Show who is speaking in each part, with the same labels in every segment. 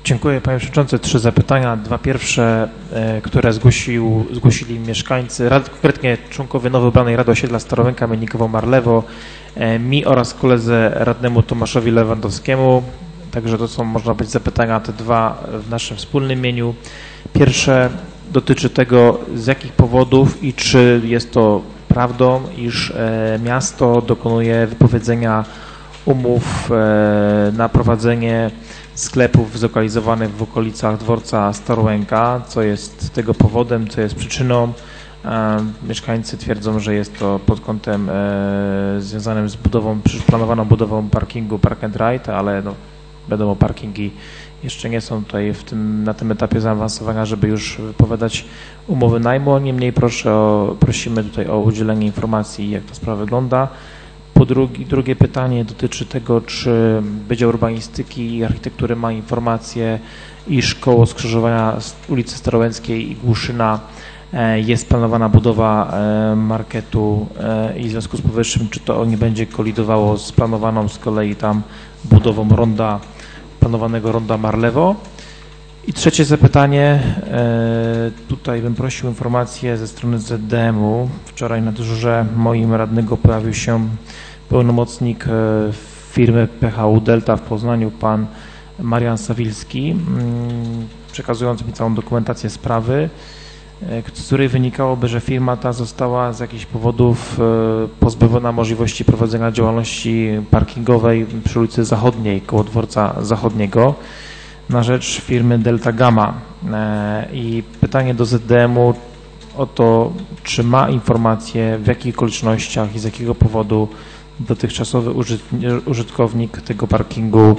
Speaker 1: Dziękuję Panie Przewodniczący. 3 zapytania. 2 pierwsze, które zgłosili mieszkańcy, konkretnie członkowie nowo wybranej Rady Osiedla Starołęka Mielnikowo-Marlewo, mi oraz koledze radnemu Tomaszowi Lewandowskiemu. Także to są, można powiedzieć, zapytania te 2 w naszym wspólnym imieniu. Pierwsze dotyczy tego, z jakich powodów i czy jest to prawdą, iż miasto dokonuje wypowiedzenia umów na prowadzenie sklepów zlokalizowanych w okolicach dworca Starołęka, co jest tego powodem, co jest przyczyną. Mieszkańcy twierdzą, że jest to pod kątem związanym z planowaną budową parkingu Park and Ride, ale no, wiadomo, parkingi jeszcze nie są tutaj na tym etapie zaawansowania, żeby już wypowiadać umowy najmu. Niemniej prosimy tutaj o udzielenie informacji, jak ta sprawa wygląda. Drugie pytanie dotyczy tego, czy Wydział Urbanistyki i Architektury ma informację, iż koło skrzyżowania ulicy Starołęckiej i Głuszyna jest planowana budowa marketu i w związku z powyższym, czy to nie będzie kolidowało z planowaną z kolei tam budową planowanego ronda Marlewo. I trzecie zapytanie, tutaj bym prosił informację ze strony ZDM-u. Wczoraj na dyżurze moim radnego pojawił się pełnomocnik firmy PHU Delta w Poznaniu, pan Marian Sawilski, przekazując mi całą dokumentację sprawy, z której wynikałoby, że firma ta została z jakichś powodów pozbawiona możliwości prowadzenia działalności parkingowej przy ulicy Zachodniej, koło dworca Zachodniego, na rzecz firmy Delta Gamma. I pytanie do ZDM-u o to, czy ma informację, w jakich okolicznościach i z jakiego powodu dotychczasowy użytkownik tego parkingu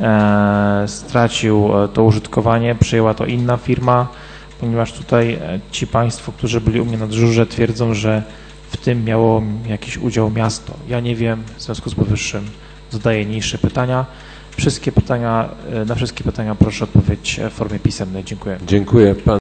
Speaker 1: stracił to użytkowanie, przejęła to inna firma, ponieważ tutaj ci Państwo, którzy byli u mnie na dyżurze, twierdzą, że w tym miało jakiś udział miasto. Ja nie wiem, w związku z powyższym zadaję niższe pytania. Na wszystkie pytania proszę odpowiedź w formie pisemnej. Dziękuję.
Speaker 2: Dziękuję.